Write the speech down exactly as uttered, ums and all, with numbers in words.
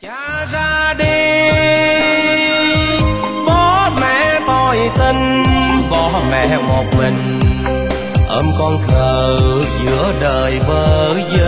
Cha ra đi, bố mẹ tôi tin, bỏ mẹ một mình, ôm con khờ giữa đời bơ vơ.